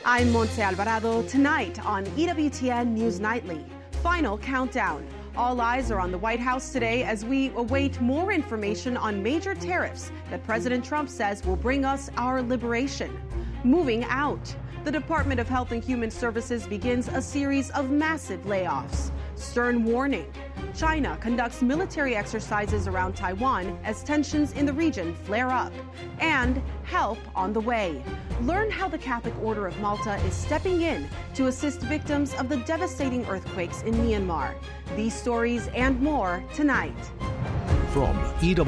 I'm Montse Alvarado. Tonight on EWTN News Nightly, final countdown. All eyes are on the White House today as we await more information on major tariffs that President Trump says will bring us our liberation. Moving out, the Department of Health and Human Services begins a series of massive layoffs. Stern warning. China conducts military exercises around Taiwan as tensions in the region flare up. And help on the way. Learn how the Catholic Order of Malta is stepping in to assist victims of the devastating earthquakes in Myanmar. These stories and more tonight. From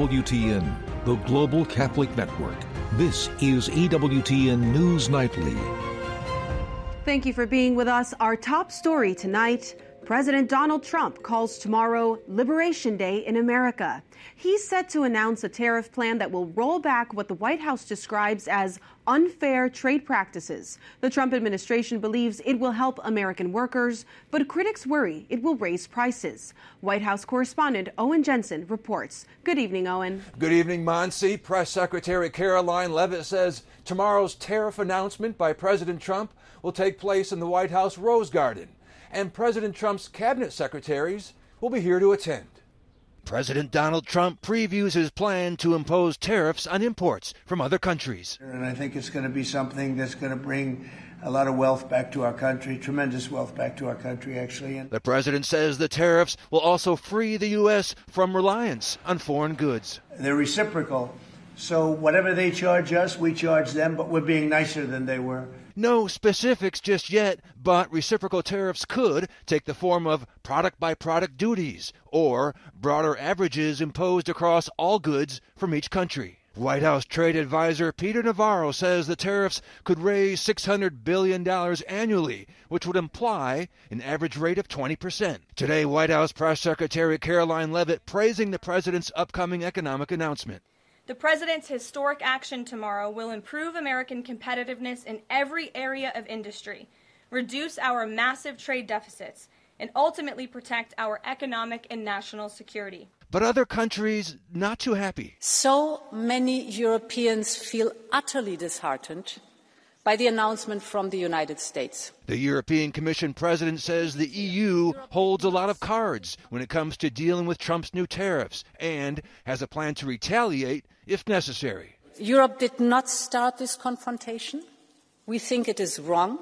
EWTN, the Global Catholic Network, this is EWTN News Nightly. Thank you for being with us. Our top story tonight: President Donald Trump calls tomorrow Liberation Day in America. He's set to announce a tariff plan that will roll back what the White House describes as unfair trade practices. The Trump administration believes it will help American workers, but critics worry it will raise prices. White House correspondent Owen Jensen reports. Good evening, Owen. Good evening, Monse. Press Secretary Karoline Leavitt says tomorrow's tariff announcement by President Trump will take place in the White House Rose Garden, and President Trump's cabinet secretaries will be here to attend. President Donald Trump previews his plan to impose tariffs on imports from other countries. And I think it's going to be something that's going to bring a lot of wealth back to our country, tremendous wealth back to our country, actually. The president says the tariffs will also free the U.S. from reliance on foreign goods. They're reciprocal. So whatever they charge us, we charge them, but we're being nicer than they were. No specifics just yet, but reciprocal tariffs could take the form of product-by-product duties or broader averages imposed across all goods from each country. White House trade advisor Peter Navarro says the tariffs could raise $600 billion annually, which would imply an average rate of 20%. Today, White House Press Secretary Karoline Leavitt praising the president's upcoming economic announcement. The president's historic action tomorrow will improve American competitiveness in every area of industry, reduce our massive trade deficits, and ultimately protect our economic and national security. But other countries not too happy. So many Europeans feel utterly disheartened by the announcement from the United States. The European Commission president says the EU holds a lot of cards when it comes to dealing with Trump's new tariffs and has a plan to retaliate if necessary. Europe did not start this confrontation. We think it is wrong.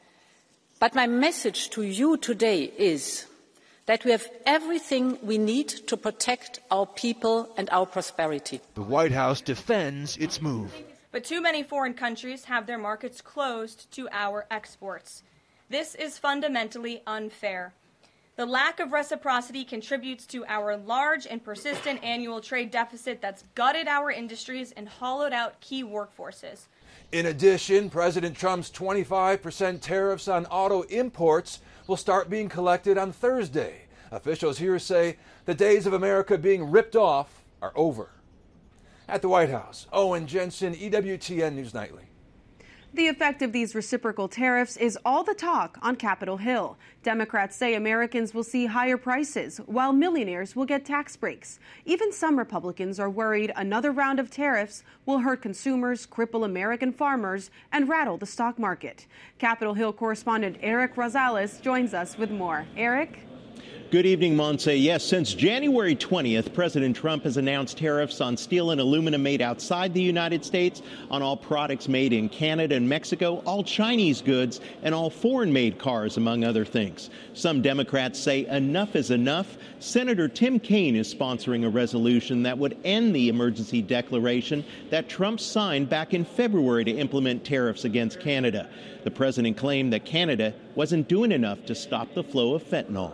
But my message to you today is that we have everything we need to protect our people and our prosperity. The White House defends its move. But too many foreign countries have their markets closed to our exports. This is fundamentally unfair. The lack of reciprocity contributes to our large and persistent annual trade deficit that's gutted our industries and hollowed out key workforces. In addition, President Trump's 25% tariffs on auto imports will start being collected on Thursday. Officials here say the days of America being ripped off are over. At the White House, Owen Jensen, EWTN News Nightly. The effect of these reciprocal tariffs is all the talk on Capitol Hill. Democrats say Americans will see higher prices, while millionaires will get tax breaks. Even some Republicans are worried another round of tariffs will hurt consumers, cripple American farmers, and rattle the stock market. Capitol Hill correspondent Eric Rosales joins us with more. Eric? Good evening, Montse. Yes, since January 20th, President Trump has announced tariffs on steel and aluminum made outside the United States, on all products made in Canada and Mexico, all Chinese goods, and all foreign-made cars, among other things. Some Democrats say enough is enough. Senator Tim Kaine is sponsoring a resolution that would end the emergency declaration that Trump signed back in February to implement tariffs against Canada. The president claimed that Canada wasn't doing enough to stop the flow of fentanyl.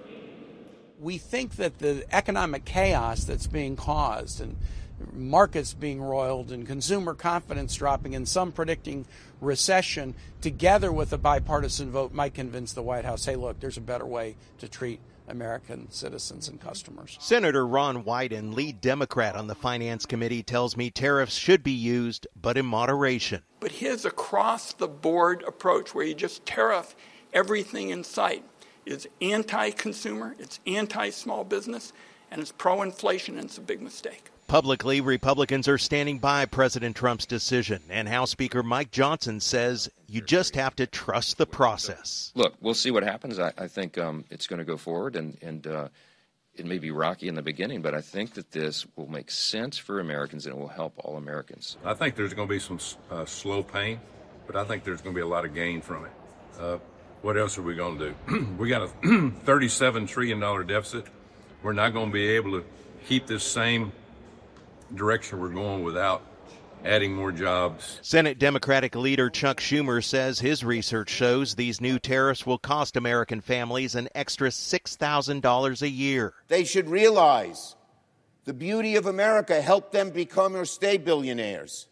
We think that the economic chaos that's being caused and markets being roiled and consumer confidence dropping and some predicting recession, together with a bipartisan vote, might convince the White House, hey, look, there's a better way to treat American citizens and customers. Senator Ron Wyden, lead Democrat on the Finance Committee, tells me tariffs should be used, but in moderation. But his across-the-board approach, where you just tariff everything in sight, is anti-consumer, it's anti-small business, and it's pro-inflation, and it's a big mistake. Publicly, Republicans are standing by President Trump's decision, and House Speaker Mike Johnson says you just have to trust the process. Look, we'll see what happens. I think it's going to go forward, and it may be rocky in the beginning, but I think that this will make sense for Americans and it will help all Americans. I think there's going to be some slow pain, but I think there's going to be a lot of gain from it. What else are we going to do? We got a $37 trillion deficit. We're not going to be able to keep this same direction we're going without adding more jobs. Senate Democratic leader Chuck Schumer says his research shows these new tariffs will cost American families an extra $6,000 a year. They should realize the beauty of America helped them become or stay billionaires.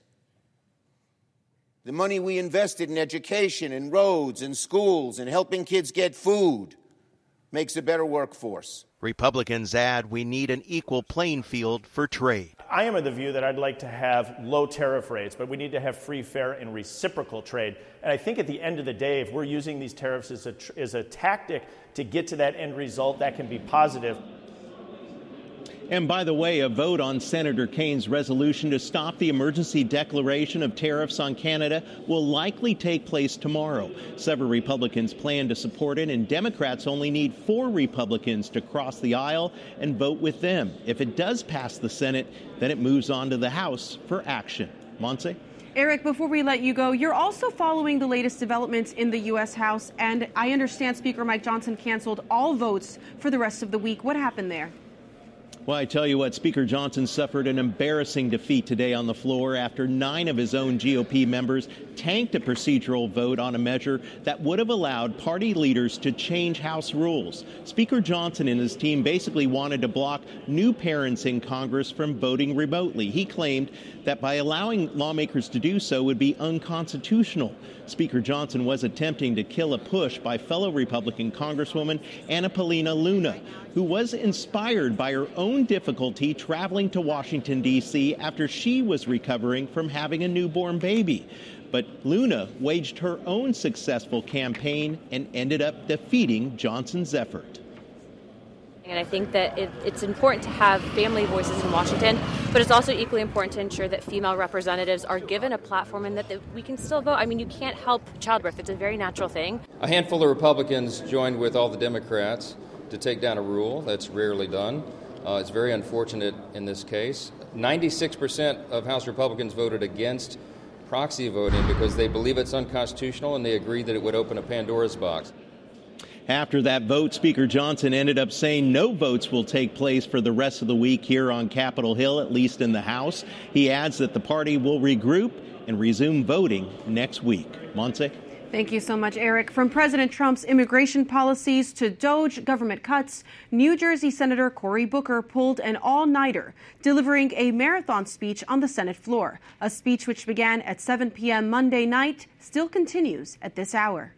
The money we invested in education, in roads, in schools, in helping kids get food makes a better workforce. Republicans add we need an equal playing field for trade. I am of the view that I'd like to have low tariff rates, but we need to have free, fair, and reciprocal trade. And I think at the end of the day, if we're using these tariffs as a tactic to get to that end result, that can be positive. And by the way, a vote on Senator Kane's resolution to stop the emergency declaration of tariffs on Canada will likely take place tomorrow. Several Republicans plan to support it, and Democrats only need 4 Republicans to cross the aisle and vote with them. If it does pass the Senate, then it moves on to the House for action. Monse? Eric, before we let you go, you're also following the latest developments in the U.S. House, and I understand Speaker Mike Johnson canceled all votes for the rest of the week. What happened there? Well, I tell you what, Speaker Johnson suffered an embarrassing defeat today on the floor after 9 of his own GOP members tanked a procedural vote on a measure that would have allowed party leaders to change House rules. Speaker Johnson and his team basically wanted to block new parents in Congress from voting remotely. He claimed that by allowing lawmakers to do so would be unconstitutional. Speaker Johnson was attempting to kill a push by fellow Republican Congresswoman Anna Paulina Luna, who was inspired by her own difficulty traveling to Washington, D.C. after she was recovering from having a newborn baby. But Luna waged her own successful campaign and ended up defeating Johnson's effort. And I think that it's important to have family voices in Washington, but it's also equally important to ensure that female representatives are given a platform and that we can still vote. I mean, you can't help childbirth. It's a very natural thing. A handful of Republicans joined with all the Democrats to take down a rule that's rarely done. It's very unfortunate in this case. 96% of House Republicans voted against proxy voting because they believe it's unconstitutional and they agree that it would open a Pandora's box. After that vote, Speaker Johnson ended up saying no votes will take place for the rest of the week here on Capitol Hill, at least in the House. He adds that the party will regroup and resume voting next week. Monse? Thank you so much, Eric. From President Trump's immigration policies to DOJ government cuts, New Jersey Senator Cory Booker pulled an all-nighter, delivering a marathon speech on the Senate floor. A speech which began at 7 p.m. Monday night still continues at this hour.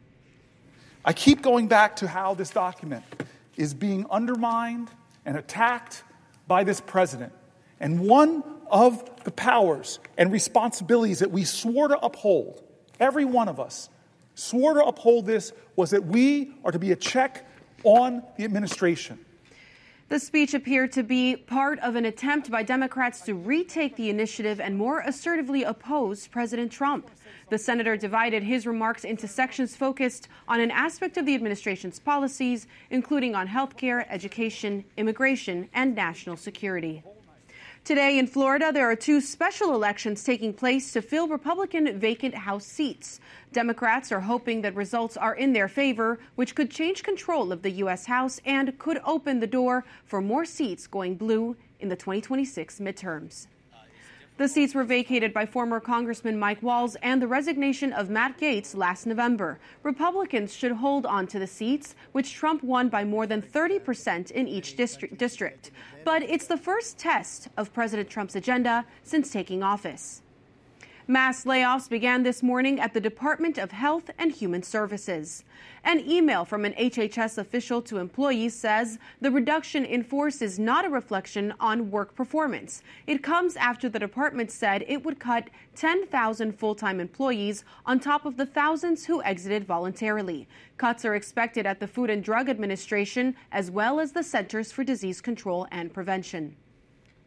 I keep going back to how this document is being undermined and attacked by this president. And one of the powers and responsibilities that we swore to uphold, every one of us swore to uphold this, was that we are to be a check on the administration. The speech appeared to be part of an attempt by Democrats to retake the initiative and more assertively oppose President Trump. The senator divided his remarks into sections focused on an aspect of the administration's policies, including on health care, education, immigration, and national security. Today in Florida, there are 2 special elections taking place to fill Republican vacant House seats. Democrats are hoping that results are in their favor, which could change control of the U.S. House and could open the door for more seats going blue in the 2026 midterms. The seats were vacated by former Congressman Mike Walz and the resignation of Matt Gaetz last November. Republicans should hold on to the seats, which Trump won by more than 30% in each district. But it's the first test of President Trump's agenda since taking office. Mass layoffs began this morning at the Department of Health and Human Services. An email from an HHS official to employees says the reduction in force is not a reflection on work performance. It comes after the department said it would cut 10,000 full-time employees on top of the thousands who exited voluntarily. Cuts are expected at the Food and Drug Administration as well as the Centers for Disease Control and Prevention.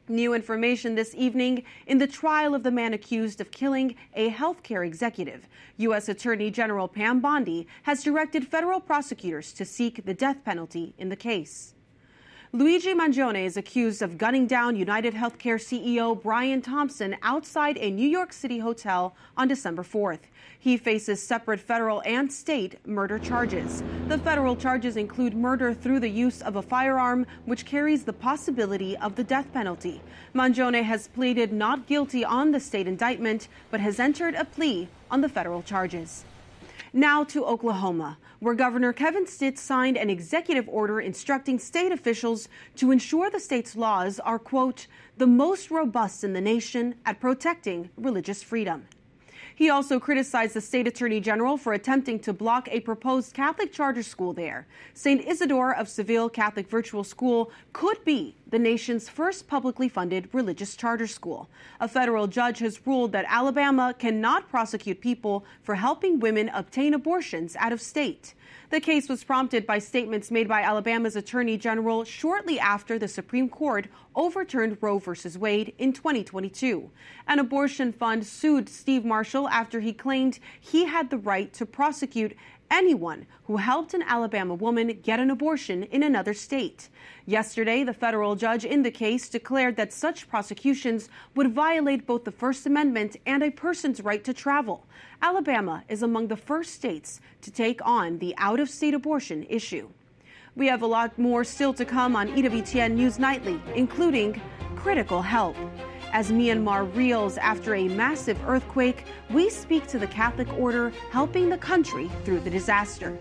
New information this evening in the trial of the man accused of killing a healthcare executive. U.S. Attorney General Pam Bondi has directed federal prosecutors to seek the death penalty in the case. Luigi Mangione is accused of gunning down United Healthcare CEO Brian Thompson outside a New York City hotel on December 4th. He faces separate federal and state murder charges. The federal charges include murder through the use of a firearm, which carries the possibility of the death penalty. Mangione has pleaded not guilty on the state indictment, but has entered a plea on the federal charges. Now to Oklahoma, where Governor Kevin Stitt signed an executive order instructing state officials to ensure the state's laws are, quote, the most robust in the nation at protecting religious freedom. He also criticized the state attorney general for attempting to block a proposed Catholic charter school there. St. Isidore of Seville Catholic Virtual School could be the nation's first publicly funded religious charter school. A federal judge has ruled that Alabama cannot prosecute people for helping women obtain abortions out of state. The case was prompted by statements made by Alabama's Attorney General shortly after the Supreme Court overturned Roe v. Wade in 2022. An abortion fund sued Steve Marshall after he claimed he had the right to prosecute anyone who helped an Alabama woman get an abortion in another state. Yesterday, the federal judge in the case declared that such prosecutions would violate both the First Amendment and a person's right to travel. Alabama is among the first states to take on the out-of-state abortion issue. We have a lot more still to come on EWTN News Nightly, including critical help. As Myanmar reels after a massive earthquake, we speak to the Catholic Order helping the country through the disaster.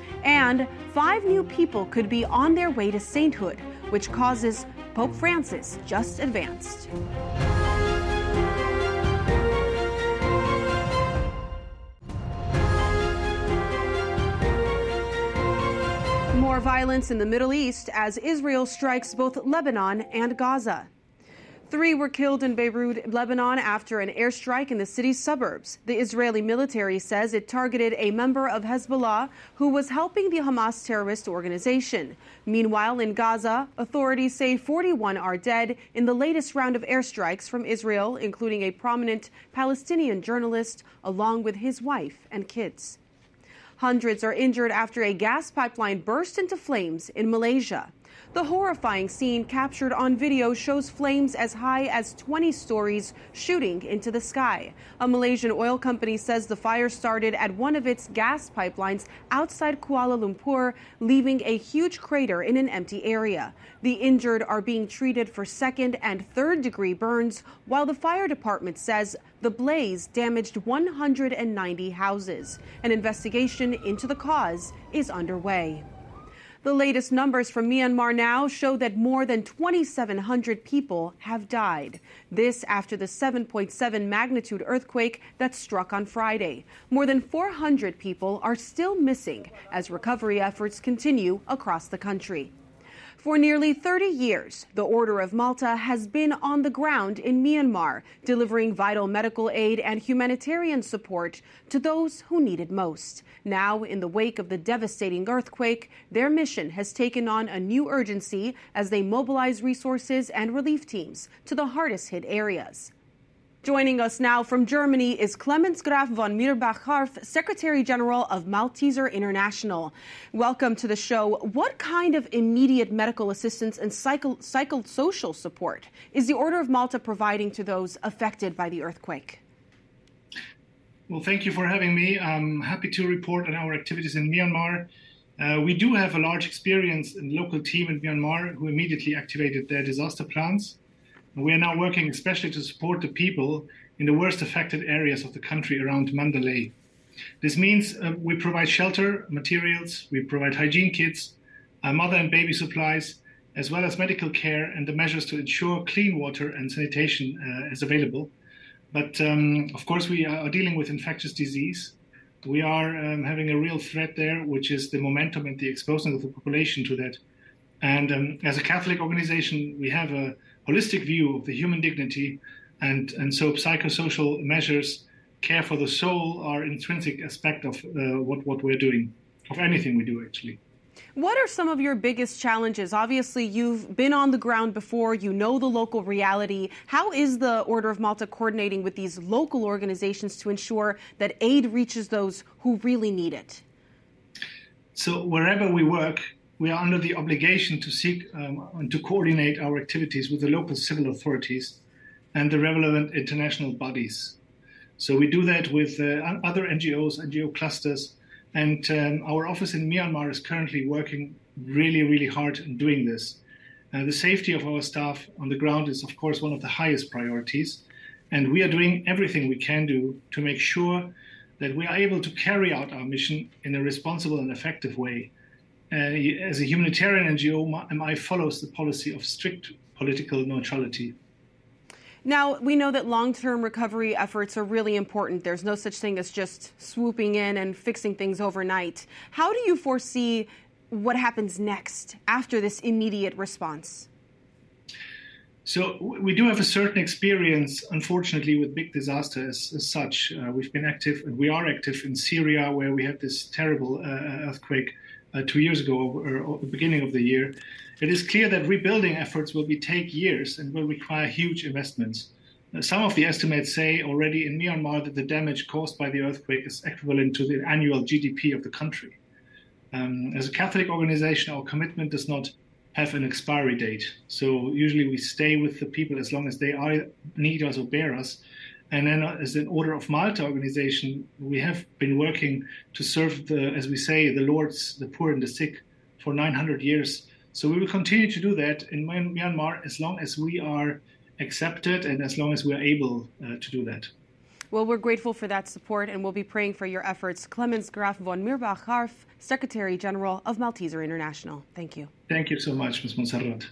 And 5 new people could be on their way to sainthood, which causes Pope Francis just advanced. More violence in the Middle East as Israel strikes both Lebanon and Gaza. 3 were killed in Beirut, Lebanon, after an airstrike in the city's suburbs. The Israeli military says it targeted a member of Hezbollah who was helping the Hamas terrorist organization. Meanwhile, in Gaza, authorities say 41 are dead in the latest round of airstrikes from Israel, including a prominent Palestinian journalist along with his wife and kids. Hundreds are injured after a gas pipeline burst into flames in Malaysia. The horrifying scene captured on video shows flames as high as 20 stories shooting into the sky. A Malaysian oil company says the fire started at one of its gas pipelines outside Kuala Lumpur, leaving a huge crater in an empty area. The injured are being treated for second and third degree burns, while the fire department says the blaze damaged 190 houses. An investigation into the cause is underway. The latest numbers from Myanmar now show that more than 2,700 people have died. This after the 7.7 magnitude earthquake that struck on Friday. More than 400 people are still missing as recovery efforts continue across the country. For nearly 30 years, the Order of Malta has been on the ground in Myanmar, delivering vital medical aid and humanitarian support to those who need it most. Now, in the wake of the devastating earthquake, their mission has taken on a new urgency as they mobilize resources and relief teams to the hardest hit areas. Joining us now from Germany is Clemens Graf von Mirbach-Harff, Secretary General of Malteser International. Welcome to the show. What kind of immediate medical assistance and psychosocial support is the Order of Malta providing to those affected by the earthquake? Well, thank you for having me. I'm happy to report on our activities in Myanmar. We do have a large experience and local team in Myanmar who immediately activated their disaster plans. We are now working especially to support the people in the worst affected areas of the country around Mandalay. This means we provide shelter, materials, we provide hygiene kits, mother and baby supplies, as well as medical care and the measures to ensure clean water and sanitation is available. But of course, we are dealing with infectious disease. We are having a real threat there, which is the momentum and the exposing of the population to that. And as a Catholic organization, we have a holistic view of the human dignity, and so psychosocial measures, care for the soul, are intrinsic aspect of what we're doing, of anything we do, actually. What are some of your biggest challenges? Obviously, you've been on the ground before. You know the local reality. How is the Order of Malta coordinating with these local organizations to ensure that aid reaches those who really need it? So wherever we work, we are under the obligation to seek and to coordinate our activities with the local civil authorities and the relevant international bodies. So we do that with other NGOs, NGO clusters, and our office in Myanmar is currently working really, really hard in doing this. The safety of our staff on the ground is, of course, one of the highest priorities, and we are doing everything we can do to make sure that we are able to carry out our mission in a responsible and effective way. As a humanitarian NGO, MI follows the policy of strict political neutrality. Now, we know that long-term recovery efforts are really important. There's no such thing as just swooping in and fixing things overnight. How do you foresee what happens next after this immediate response? So we do have a certain experience, unfortunately, with big disasters as such. We've been active, and we are active in Syria, where we had this terrible earthquake 2 years ago, or the beginning of the year. It is clear that rebuilding efforts will take years and will require huge investments. Some of the estimates say already in Myanmar that the damage caused by the earthquake is equivalent to the annual GDP of the country. As a Catholic organization, our commitment does not have an expiry date. So usually we stay with the people as long as they need us or bear us. And then as an Order of Malta organization, we have been working to serve, as we say, the Lords, the poor and the sick for 900 years. So we will continue to do that in Myanmar as long as we are accepted and as long as we are able to do that. Well, we're grateful for that support, and we'll be praying for your efforts. Clemens Graf von Mirbach-Harf, Secretary General of Malteser International. Thank you. Thank you so much, Ms. Montserrat.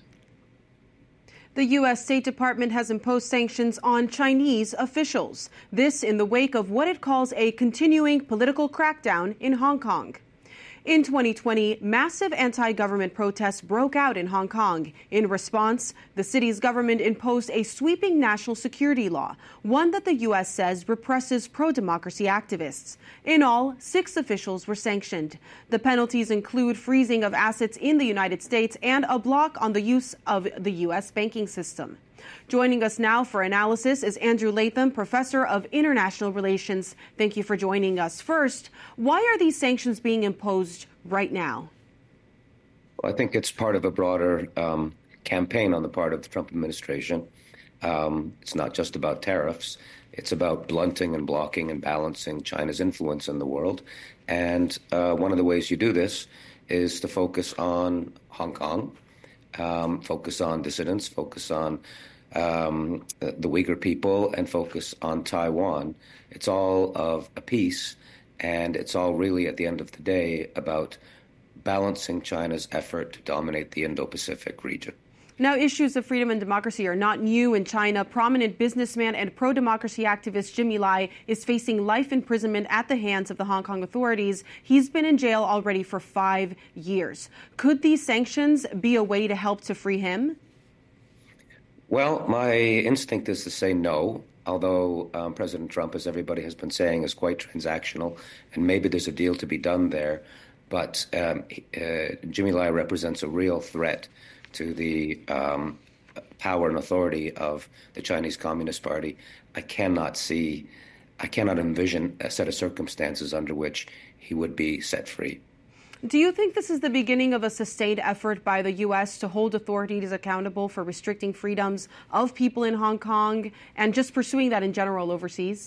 The U.S. State Department has imposed sanctions on Chinese officials. This in the wake of what it calls a continuing political crackdown in Hong Kong. In 2020, massive anti-government protests broke out in Hong Kong. In response, the city's government imposed a sweeping national security law, one that the U.S. says represses pro-democracy activists. In all, 6 officials were sanctioned. The penalties include freezing of assets in the United States and a block on the use of the U.S. banking system. Joining us now for analysis is Andrew Latham, Professor of International Relations. Thank you for joining us. First, why are these sanctions being imposed right now? Well, I think it's part of a broader campaign on the part of the Trump administration. It's not just about tariffs. It's about blunting and blocking and balancing China's influence in the world. And one of the ways you do this is to focus on Hong Kong, focus on dissidents, focus on the Uyghur people, and focus on Taiwan. It's all of a piece, and it's all really, at the end of the day, about balancing China's effort to dominate the Indo-Pacific region. Now, issues of freedom and democracy are not new in China. Prominent businessman and pro-democracy activist Jimmy Lai is facing life imprisonment at the hands of the Hong Kong authorities. He's been in jail already for 5 years. Could these sanctions be a way to help to free him? Well, my instinct is to say no, although President Trump, as everybody has been saying, is quite transactional, and maybe there's a deal to be done there. But Jimmy Lai represents a real threat to the power and authority of the Chinese Communist Party. I cannot envision a set of circumstances under which he would be set free. Do you think this is the beginning of a sustained effort by the U.S. to hold authorities accountable for restricting freedoms of people in Hong Kong and just pursuing that in general overseas?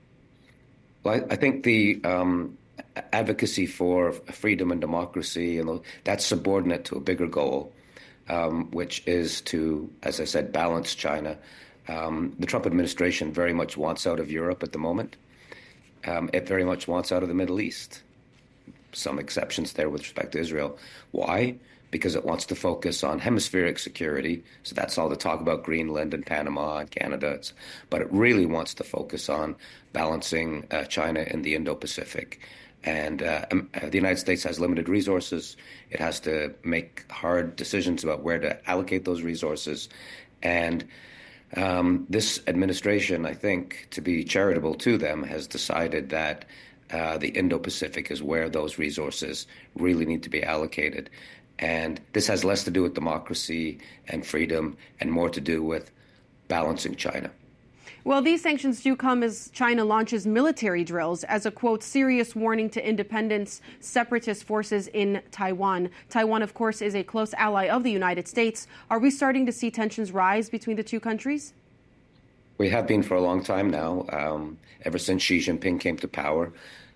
Well, I think the advocacy for freedom and democracy, that's subordinate to a bigger goal, which is to, as I said, balance China. The Trump administration very much wants out of Europe at the moment. It very much wants out of the Middle East. Some exceptions there with respect to Israel. Why? Because it wants to focus on hemispheric security. So that's all the talk about Greenland and Panama and Canada. But it really wants to focus on balancing China in the Indo-Pacific. And the United States has limited resources. It has to make hard decisions about where to allocate those resources. And this administration, I think, to be charitable to them, has decided that the Indo-Pacific is where those resources really need to be allocated. And this has less to do with democracy and freedom and more to do with balancing China. Well, these sanctions do come as China launches military drills as a, quote, serious warning to independence separatist forces in Taiwan. Taiwan, of course, is a close ally of the United States. Are we starting to see tensions rise between the two countries? We have been for a long time now, ever since Xi Jinping came to power.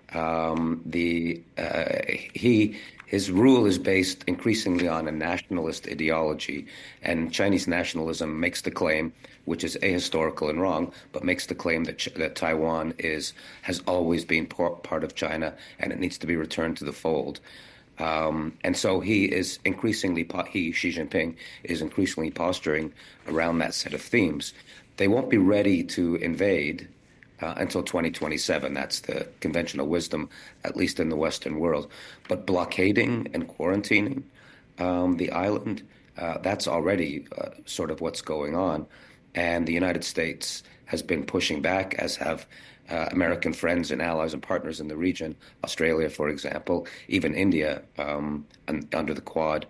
His rule is based increasingly on a nationalist ideology, and Chinese nationalism makes the claim, which is ahistorical and wrong, but makes the claim that Taiwan has always been part of China and it needs to be returned to the fold. And so Xi Jinping, is increasingly posturing around that set of themes. They won't be ready to invade until 2027. That's the conventional wisdom, at least in the Western world. But blockading and quarantining the island, that's already sort of what's going on. And the United States has been pushing back, as have American friends and allies and partners in the region, Australia, for example, even India under the Quad,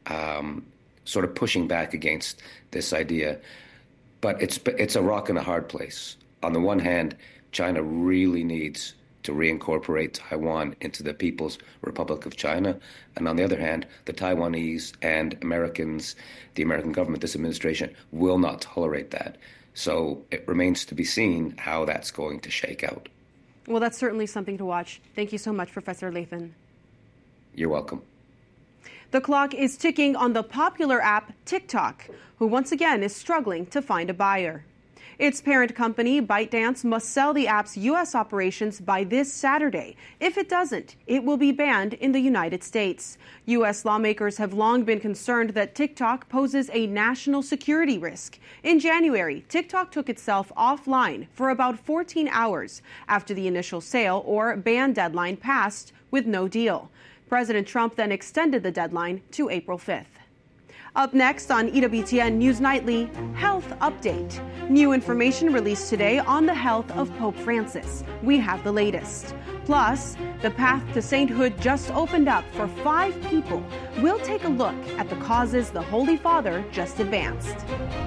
sort of pushing back against this idea. But it's a rock and a hard place. On the one hand, China really needs to reincorporate Taiwan into the People's Republic of China. And on the other hand, the Taiwanese and Americans, the American government, this administration, will not tolerate that. So it remains to be seen how that's going to shake out. Well, that's certainly something to watch. Thank you so much, Professor Lathan. You're welcome. The clock is ticking on the popular app TikTok, who once again is struggling to find a buyer. Its parent company, ByteDance, must sell the app's U.S. operations by this Saturday. If it doesn't, it will be banned in the United States. U.S. lawmakers have long been concerned that TikTok poses a national security risk. In January, TikTok took itself offline for about 14 hours after the initial sale or ban deadline passed with no deal. President Trump then extended the deadline to April 5th. Up next on EWTN News Nightly, health update. New information released today on the health of Pope Francis. We have the latest. Plus, the path to sainthood just opened up for 5 people. We'll take a look at the causes the Holy Father just advanced.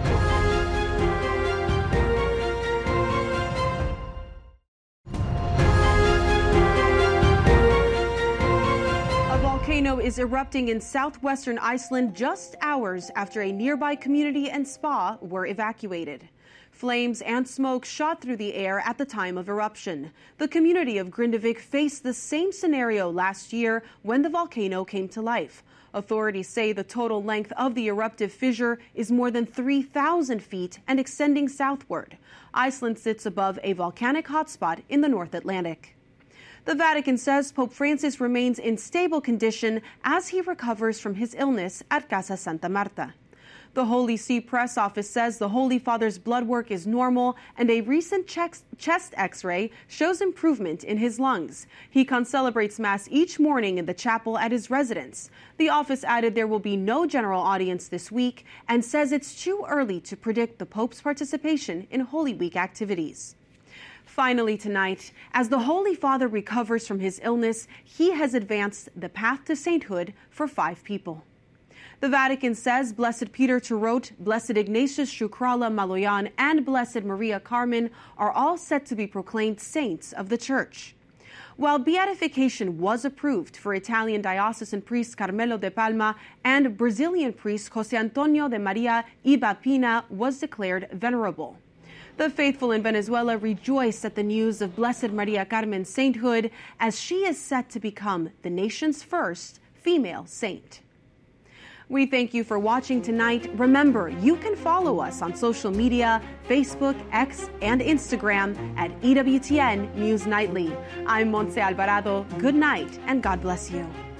A volcano is erupting in southwestern Iceland just hours after a nearby community and spa were evacuated. Flames and smoke shot through the air at the time of eruption. The community of Grindavik faced the same scenario last year when the volcano came to life. Authorities say the total length of the eruptive fissure is more than 3,000 feet and extending southward. Iceland sits above a volcanic hotspot in the North Atlantic. The Vatican says Pope Francis remains in stable condition as he recovers from his illness at Casa Santa Marta. The Holy See press office says the Holy Father's blood work is normal and a recent chest x-ray shows improvement in his lungs. He concelebrates Mass each morning in the chapel at his residence. The office added there will be no general audience this week and says it's too early to predict the Pope's participation in Holy Week activities. Finally tonight, as the Holy Father recovers from his illness, he has advanced the path to sainthood for 5 people. The Vatican says Blessed Peter Turot, Blessed Ignatius Shukrala Maloyan, and Blessed Maria Carmen are all set to be proclaimed saints of the Church. While beatification was approved for Italian diocesan priest Carmelo de Palma and Brazilian priest José Antonio de Maria Ibapina was declared venerable. The faithful in Venezuela rejoice at the news of Blessed Maria Carmen's sainthood as she is set to become the nation's first female saint. We thank you for watching tonight. Remember, you can follow us on social media, Facebook, X, and Instagram at EWTN News Nightly. I'm Montse Alvarado. Good night, and God bless you.